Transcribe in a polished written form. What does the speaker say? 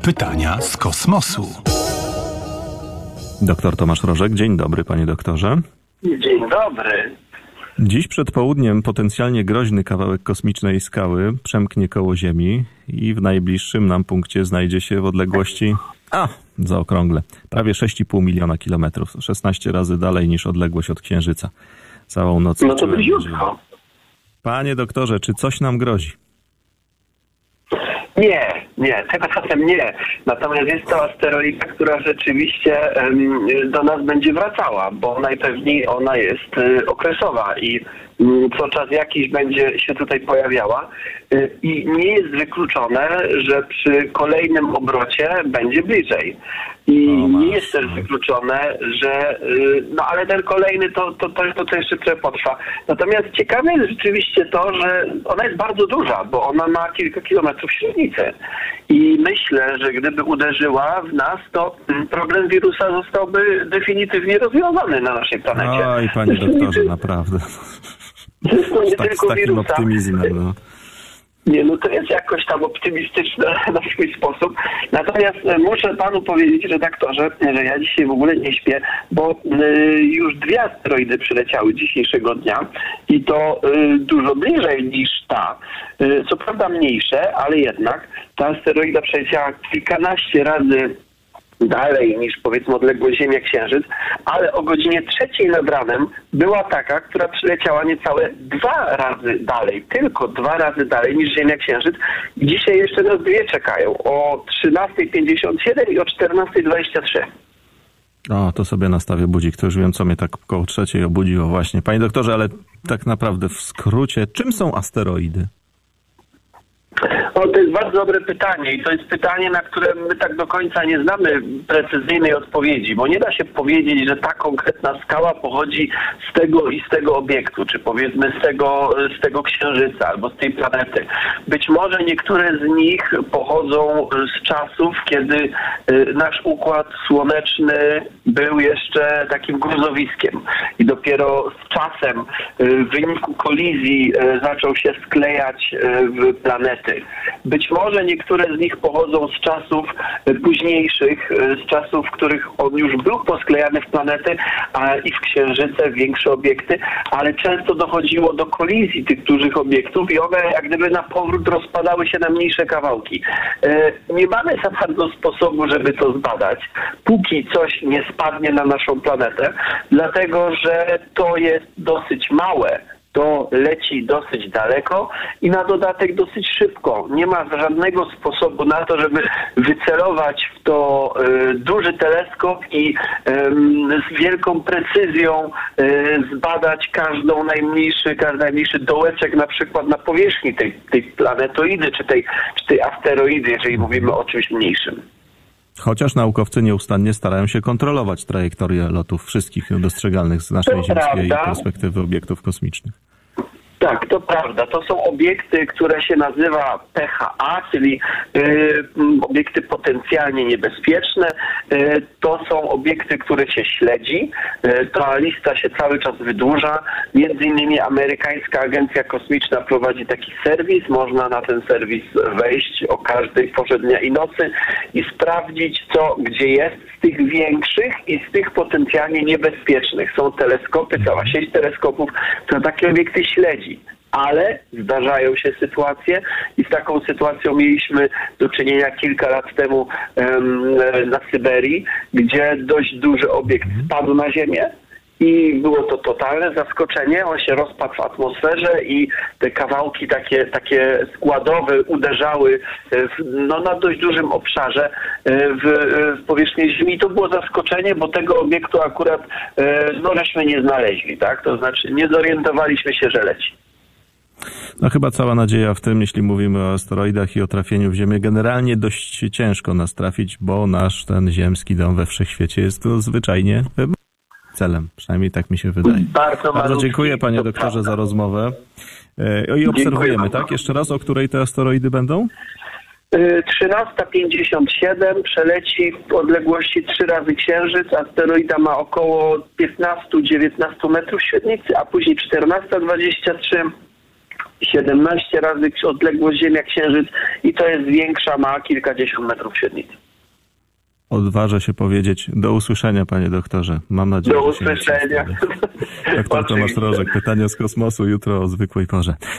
Pytania z kosmosu. Doktor Tomasz Rożek. Dzień dobry, panie doktorze. Dzień dobry. Dziś przed południem potencjalnie groźny kawałek kosmicznej skały przemknie koło Ziemi i w najbliższym nam punkcie znajdzie się w odległości, zaokrągle, prawie 6,5 miliona kilometrów. 16 razy dalej niż odległość od Księżyca. Całą noc. No to bliziutko. Panie doktorze, czy coś nam grozi? Nie, tym razem nie. Natomiast jest to asteroida, która rzeczywiście do nas będzie wracała, bo najpewniej ona jest okresowa i co czas jakiś będzie się tutaj pojawiała i nie jest wykluczone, że przy kolejnym obrocie będzie bliżej. I nie jest też wykluczone, że ale ten kolejny to jeszcze trochę potrwa. Natomiast ciekawe jest rzeczywiście to, że ona jest bardzo duża, bo ona ma kilka kilometrów średnicy. I myślę, że gdyby uderzyła w nas, to problem wirusa zostałby definitywnie rozwiązany na naszej planecie. Oj, panie doktorze, naprawdę. To nie tylko z takim wirusa. optymizmem, no. Nie, to jest jakoś tam optymistyczne na swój sposób. Natomiast muszę panu powiedzieć, redaktorze, że ja dzisiaj w ogóle nie śpię, bo już 2 asteroidy przyleciały dzisiejszego dnia i to dużo bliżej niż ta. Co prawda mniejsze, ale jednak ta asteroida przeleciała kilkanaście razy dalej niż powiedzmy odległość Ziemia-Księżyc, ale o godzinie 3 nad ranem była taka, która przyleciała niecałe 2 razy dalej, tylko 2 razy dalej niż Ziemia-Księżyc. Dzisiaj jeszcze nas 2 czekają, o 13:57 i o 14:23. To sobie nastawię budzik, to już wiem, co mnie tak koło 3 obudziło właśnie. Panie doktorze, ale tak naprawdę w skrócie, czym są asteroidy? To jest bardzo dobre pytanie i to jest pytanie, na które my tak do końca nie znamy precyzyjnej odpowiedzi, bo nie da się powiedzieć, że ta konkretna skała pochodzi z tego i z tego obiektu, czy powiedzmy z tego księżyca albo z tej planety. Być może niektóre z nich pochodzą z czasów, kiedy nasz układ słoneczny był jeszcze takim gruzowiskiem i dopiero z czasem w wyniku kolizji zaczął się sklejać w planety. Być może niektóre z nich pochodzą z czasów późniejszych, z czasów, w których on już był posklejany w planety i w księżyce, większe obiekty, ale często dochodziło do kolizji tych dużych obiektów i one jak gdyby na powrót rozpadały się na mniejsze kawałki. Nie mamy za bardzo sposobu, żeby to zbadać, póki coś nie spadnie na naszą planetę, dlatego że to jest dosyć małe. To leci dosyć daleko i na dodatek dosyć szybko. Nie ma żadnego sposobu na to, żeby wycelować w to duży teleskop i z wielką precyzją zbadać każdy najmniejszy dołeczek na przykład na powierzchni tej planetoidy czy tej asteroidy, jeżeli mówimy o czymś mniejszym. Chociaż naukowcy nieustannie starają się kontrolować trajektorię lotów wszystkich dostrzegalnych z naszej ziemskiej perspektywy obiektów kosmicznych. Tak, to prawda. To są obiekty, które się nazywa PHA, czyli obiekty potencjalnie niebezpieczne. To są obiekty, które się śledzi. Ta lista się cały czas wydłuża. Między innymi amerykańska agencja kosmiczna prowadzi taki serwis. Można na ten serwis wejść o każdej porze dnia i nocy i sprawdzić, co gdzie jest z tych większych i z tych potencjalnie niebezpiecznych. Są teleskopy, cała sieć teleskopów, która takie obiekty śledzi. Ale zdarzają się sytuacje i z taką sytuacją mieliśmy do czynienia kilka lat temu na Syberii, gdzie dość duży obiekt spadł na Ziemię i było to totalne zaskoczenie. On się rozpadł w atmosferze i te kawałki takie składowe uderzały na dość dużym obszarze w powierzchnię Ziemi. I to było zaskoczenie, bo tego obiektu akurat żeśmy nie znaleźli, tak? To znaczy nie zorientowaliśmy się, że leci. Chyba cała nadzieja w tym, jeśli mówimy o asteroidach i o trafieniu w Ziemię. Generalnie dość ciężko nas trafić, bo nasz ten ziemski dom we wszechświecie jest to zwyczajnie celem. Przynajmniej tak mi się wydaje. Bardzo dziękuję, panie doktorze, za rozmowę. I obserwujemy, tak? Jeszcze raz, o której te asteroidy będą? 13:57 przeleci w odległości 3 razy Księżyc. Asteroida ma około 15-19 metrów średnicy, a później 14:23 17 razy odległość Ziemia-Księżyc i to jest większa, ma kilkadziesiąt metrów średnicy. Odważę się powiedzieć do usłyszenia, panie doktorze. Mam nadzieję, Do że się nie usłyszenia. przestanę. Doktor Tomasz Rożek, pytania z kosmosu jutro o zwykłej porze.